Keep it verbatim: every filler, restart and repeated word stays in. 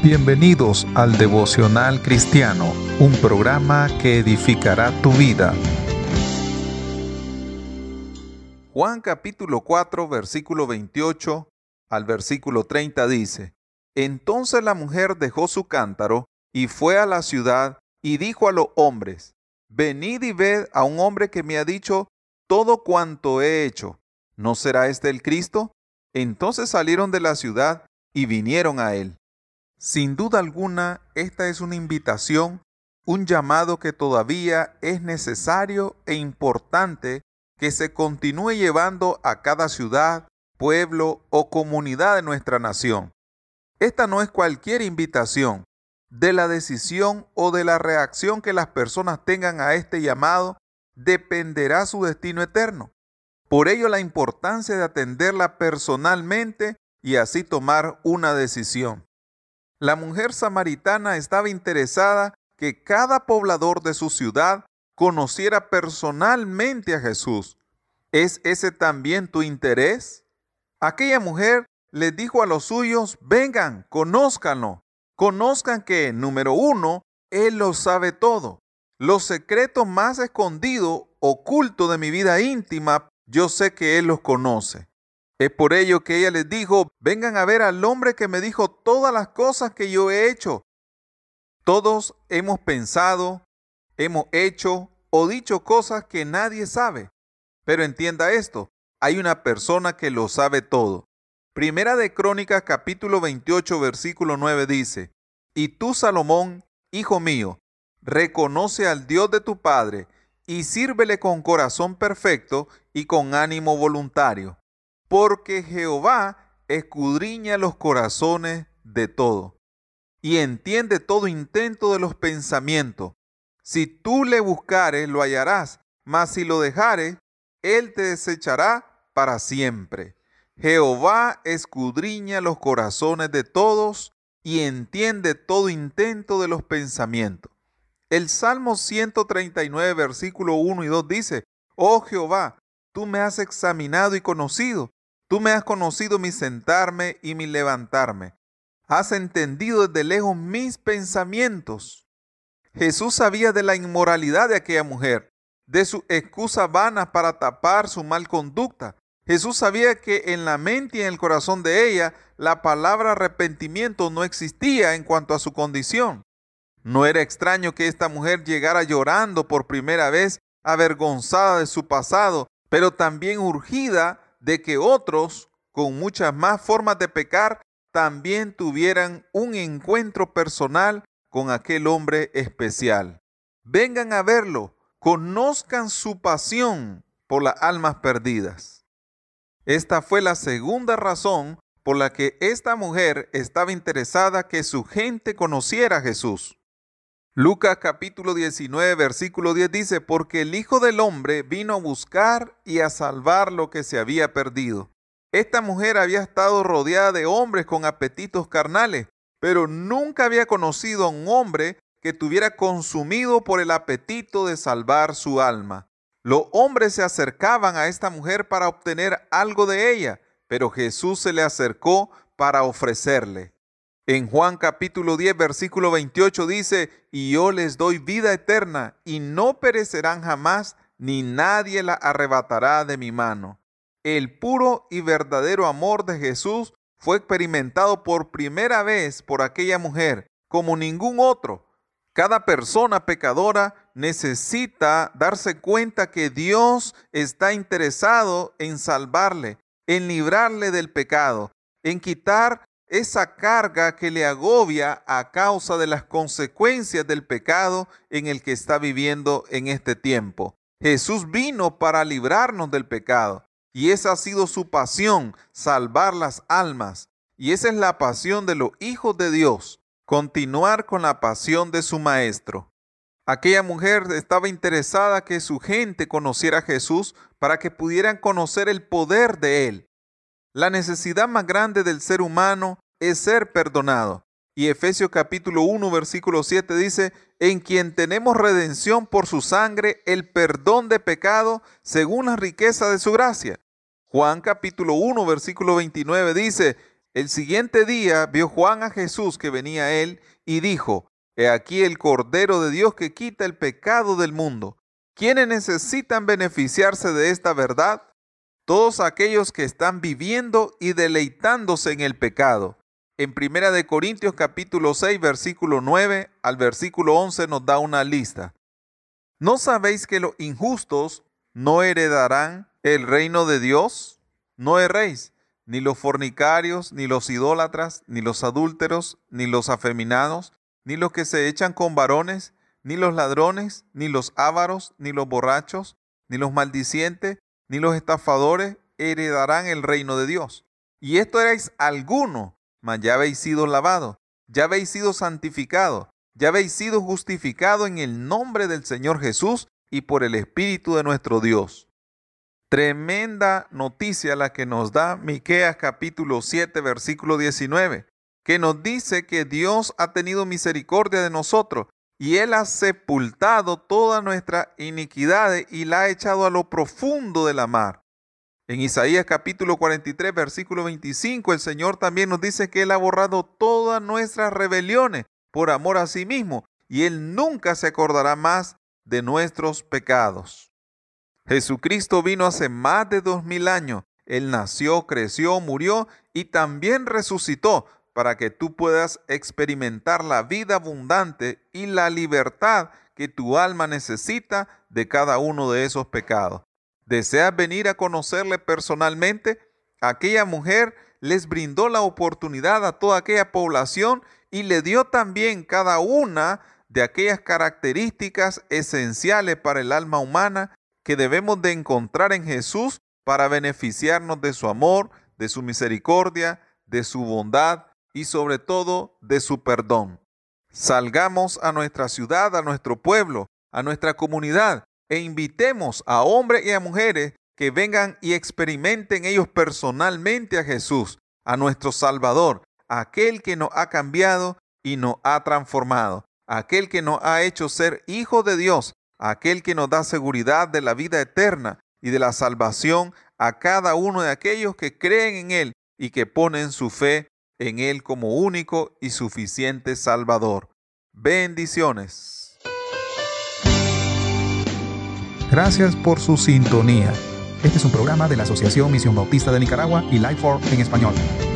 Bienvenidos al Devocional Cristiano, un programa que edificará tu vida. Juan capítulo cuatro, versículo veintiocho al versículo treinta dice: Entonces la mujer dejó su cántaro y fue a la ciudad y dijo a los hombres: Venid y ved a un hombre que me ha dicho todo cuanto he hecho. ¿No será este el Cristo? Entonces salieron de la ciudad y vinieron a él. Sin duda alguna, esta es una invitación, un llamado que todavía es necesario e importante que se continúe llevando a cada ciudad, pueblo o comunidad de nuestra nación. Esta no es cualquier invitación. De la decisión o de la reacción que las personas tengan a este llamado, dependerá su destino eterno. Por ello, la importancia de atenderla personalmente y así tomar una decisión. La mujer samaritana estaba interesada que cada poblador de su ciudad conociera personalmente a Jesús. ¿Es ese también tu interés? Aquella mujer les dijo a los suyos: vengan, conózcanlo. Conozcan que, número uno, Él lo sabe todo. Los secretos más escondidos, ocultos de mi vida íntima, yo sé que Él los conoce. Es por ello que ella les dijo: vengan a ver al hombre que me dijo todas las cosas que yo he hecho. Todos hemos pensado, hemos hecho o dicho cosas que nadie sabe. Pero entienda esto, hay una persona que lo sabe todo. Primera de Crónicas capítulo veintiocho versículo nueve dice: Y tú, Salomón, hijo mío, reconoce al Dios de tu padre y sírvele con corazón perfecto y con ánimo voluntario. Porque Jehová escudriña los corazones de todo y entiende todo intento de los pensamientos. Si tú le buscares, lo hallarás, mas si lo dejares, él te desechará para siempre. Jehová escudriña los corazones de todos y entiende todo intento de los pensamientos. El Salmo ciento treinta y nueve, versículo uno y dos dice: Oh Jehová, tú me has examinado y conocido. Tú me has conocido mi sentarme y mi levantarme. Has entendido desde lejos mis pensamientos. Jesús sabía de la inmoralidad de aquella mujer, de sus excusas vanas para tapar su mal conducta. Jesús sabía que en la mente y en el corazón de ella la palabra arrepentimiento no existía en cuanto a su condición. No era extraño que esta mujer llegara llorando por primera vez, avergonzada de su pasado, pero también urgida de que otros, con muchas más formas de pecar, también tuvieran un encuentro personal con aquel hombre especial. Vengan a verlo, conozcan su pasión por las almas perdidas. Esta fue la segunda razón por la que esta mujer estaba interesada que su gente conociera a Jesús. Lucas capítulo diecinueve, versículo diez dice: Porque el Hijo del Hombre vino a buscar y a salvar lo que se había perdido. Esta mujer había estado rodeada de hombres con apetitos carnales, pero nunca había conocido a un hombre que estuviera consumido por el apetito de salvar su alma. Los hombres se acercaban a esta mujer para obtener algo de ella, pero Jesús se le acercó para ofrecerle. En Juan capítulo diez, versículo veintiocho dice: Y yo les doy vida eterna, y no perecerán jamás, ni nadie la arrebatará de mi mano. El puro y verdadero amor de Jesús fue experimentado por primera vez por aquella mujer, como ningún otro. Cada persona pecadora necesita darse cuenta que Dios está interesado en salvarle, en librarle del pecado, en quitar esa carga que le agobia a causa de las consecuencias del pecado en el que está viviendo en este tiempo. Jesús vino para librarnos del pecado y esa ha sido su pasión, salvar las almas. Y esa es la pasión de los hijos de Dios, continuar con la pasión de su maestro. Aquella mujer estaba interesada que su gente conociera a Jesús para que pudieran conocer el poder de Él. La necesidad más grande del ser humano es ser perdonado. Y Efesios capítulo uno, versículo siete dice: En quien tenemos redención por su sangre, el perdón de pecado, según la riqueza de su gracia. Juan capítulo uno, versículo veintinueve dice: El siguiente día vio Juan a Jesús que venía a él y dijo: He aquí el Cordero de Dios que quita el pecado del mundo. ¿Quiénes necesitan beneficiarse de esta verdad? Todos aquellos que están viviendo y deleitándose en el pecado. En Primera de Corintios capítulo seis, versículo nueve al versículo once nos da una lista. ¿No sabéis que los injustos no heredarán el reino de Dios? No erréis, ni los fornicarios, ni los idólatras, ni los adúlteros, ni los afeminados, ni los que se echan con varones, ni los ladrones, ni los ávaros, ni los borrachos, ni los maldicientes, ni los estafadores heredarán el reino de Dios. Y esto erais alguno, mas ya habéis sido lavados, ya habéis sido santificados, ya habéis sido justificados en el nombre del Señor Jesús y por el Espíritu de nuestro Dios. Tremenda noticia la que nos da Miqueas capítulo siete, versículo diecinueve, que nos dice que Dios ha tenido misericordia de nosotros y Él ha sepultado todas nuestras iniquidades y la ha echado a lo profundo de la mar. En Isaías capítulo cuarenta y tres, versículo veinticinco, el Señor también nos dice que Él ha borrado todas nuestras rebeliones por amor a sí mismo y Él nunca se acordará más de nuestros pecados. Jesucristo vino hace más de dos mil años. Él nació, creció, murió y también resucitó para que tú puedas experimentar la vida abundante y la libertad que tu alma necesita de cada uno de esos pecados. ¿Deseas venir a conocerle personalmente? Aquella mujer les brindó la oportunidad a toda aquella población y le dio también cada una de aquellas características esenciales para el alma humana que debemos de encontrar en Jesús para beneficiarnos de su amor, de su misericordia, de su bondad y sobre todo de su perdón. Salgamos a nuestra ciudad, a nuestro pueblo, a nuestra comunidad e invitemos a hombres y a mujeres que vengan y experimenten ellos personalmente a Jesús, a nuestro Salvador, aquel que nos ha cambiado y nos ha transformado, aquel que nos ha hecho ser hijos de Dios, aquel que nos da seguridad de la vida eterna y de la salvación a cada uno de aquellos que creen en Él y que ponen su fe en Él como único y suficiente Salvador. Bendiciones. Gracias por su sintonía. Este es un programa de la Asociación Misión Bautista de Nicaragua y Life for en español.